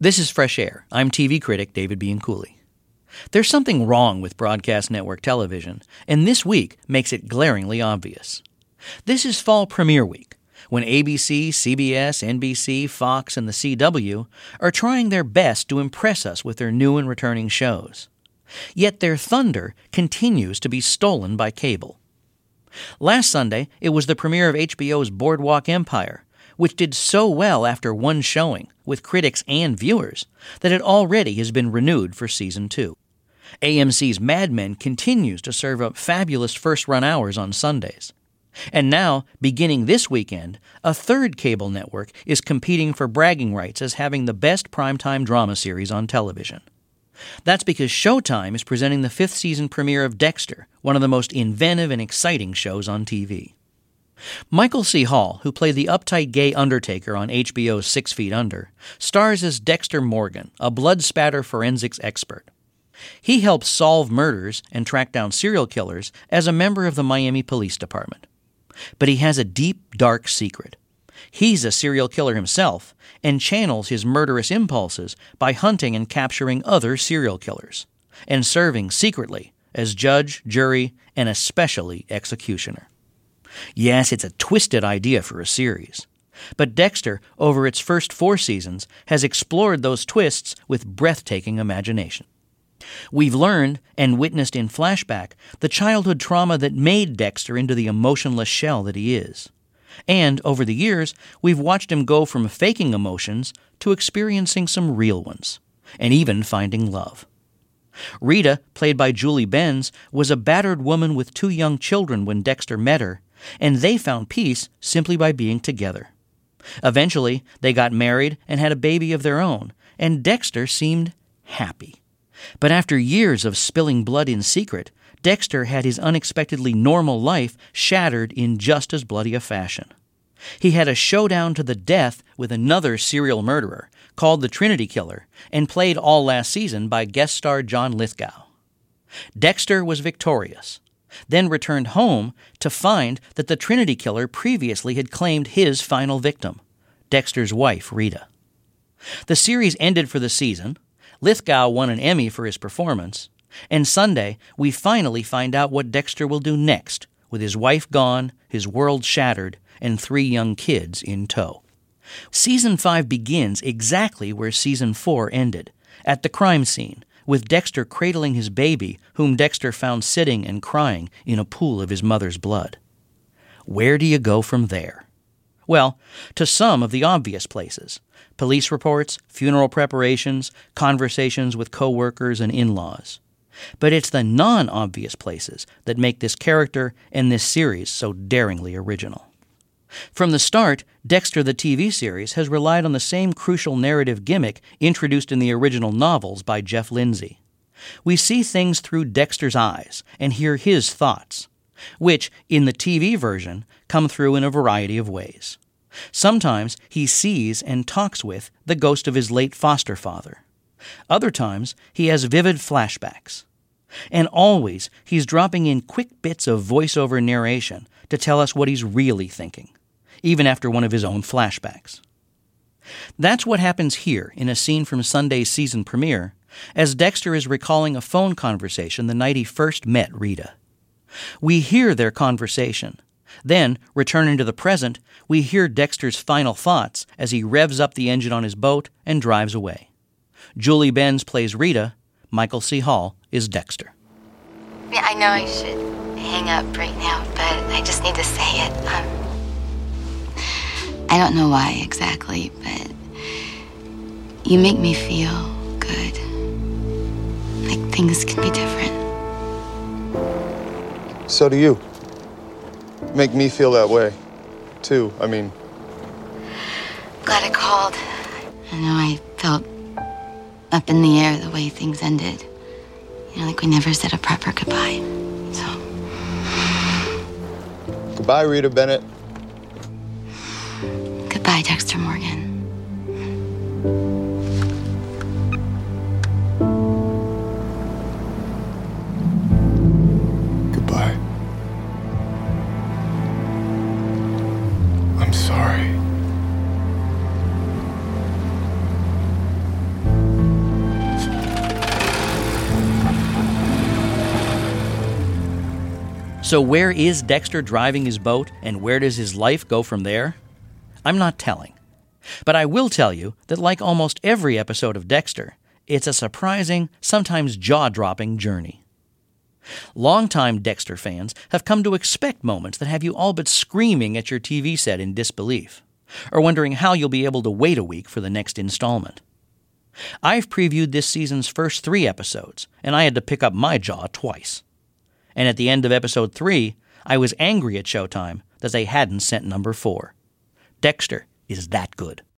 This is Fresh Air. I'm TV critic David Bianculli. There's something wrong with broadcast network television, and this week makes it glaringly obvious. This is fall premiere week, when ABC, CBS, NBC, Fox, and the CW are trying their best to impress us with their new and returning shows. Yet their thunder continues to be stolen by cable. Last Sunday, it was the premiere of HBO's Boardwalk Empire, which did so well after one showing, with critics and viewers, that it already has been renewed for Season 2. AMC's Mad Men continues to serve up fabulous first-run hours on Sundays. And now, beginning this weekend, a third cable network is competing for bragging rights as having the best primetime drama series on television. That's because Showtime is presenting the 5th season premiere of Dexter, one of the most inventive and exciting shows on TV. Michael C. Hall, who played the uptight gay undertaker on HBO's 6 Feet Under, stars as Dexter Morgan, a blood-spatter forensics expert. He helps solve murders and track down serial killers as a member of the Miami Police Department. But he has a deep, dark secret. He's a serial killer himself and channels his murderous impulses by hunting and capturing other serial killers, and serving secretly as judge, jury, and especially executioner. Yes, it's a twisted idea for a series. But Dexter, over its first 4 seasons, has explored those twists with breathtaking imagination. We've learned and witnessed in flashback the childhood trauma that made Dexter into the emotionless shell that he is. And over the years, we've watched him go from faking emotions to experiencing some real ones, and even finding love. Rita, played by Julie Benz, was a battered woman with 2 young children when Dexter met her, and they found peace simply by being together. Eventually, they got married and had a baby of their own, and Dexter seemed happy. But after years of spilling blood in secret, Dexter had his unexpectedly normal life shattered in just as bloody a fashion. He had a showdown to the death with another serial murderer, called the Trinity Killer, and played all last season by guest star John Lithgow. Dexter was victorious, then returned home to find that the Trinity Killer previously had claimed his final victim, Dexter's wife, Rita. The series ended for the season. Lithgow won an Emmy for his performance, and Sunday we finally find out what Dexter will do next, with his wife gone, his world shattered, and 3 young kids in tow. Season 5 begins exactly where Season 4 ended, at the crime scene, with Dexter cradling his baby, whom Dexter found sitting and crying in a pool of his mother's blood. Where do you go from there? Well, to some of the obvious places. Police reports, funeral preparations, conversations with co-workers and in-laws. But it's the non-obvious places that make this character and this series so daringly original. From the start, Dexter the TV series has relied on the same crucial narrative gimmick introduced in the original novels by Jeff Lindsay. We see things through Dexter's eyes and hear his thoughts, which, in the TV version, come through in a variety of ways. Sometimes he sees and talks with the ghost of his late foster father. Other times he has vivid flashbacks. And always he's dropping in quick bits of voiceover narration to tell us what he's really thinking, even after one of his own flashbacks. That's what happens here in a scene from Sunday's season premiere, as Dexter is recalling a phone conversation the night he first met Rita. We hear their conversation. Then, returning to the present, we hear Dexter's final thoughts as he revs up the engine on his boat and drives away. Julie Benz plays Rita. Michael C. Hall is Dexter. Yeah, I know I should hang up right now, but I just need to say it. I don't know why exactly, but you make me feel good. Like things can be different. So do you. Make me feel that way, too. Glad I called. I know I felt up in the air the way things ended. Like we never said a proper goodbye. So. Goodbye, Rita Bennett. Goodbye, Dexter Morgan. Goodbye. I'm sorry. So where is Dexter driving his boat, and where does his life go from there? I'm not telling. But I will tell you that like almost every episode of Dexter, it's a surprising, sometimes jaw-dropping journey. Longtime Dexter fans have come to expect moments that have you all but screaming at your TV set in disbelief, or wondering how you'll be able to wait a week for the next installment. I've previewed this season's first 3 episodes, and I had to pick up my jaw twice. And at the end of episode 3, I was angry at Showtime that they hadn't sent number 4. Dexter is that good.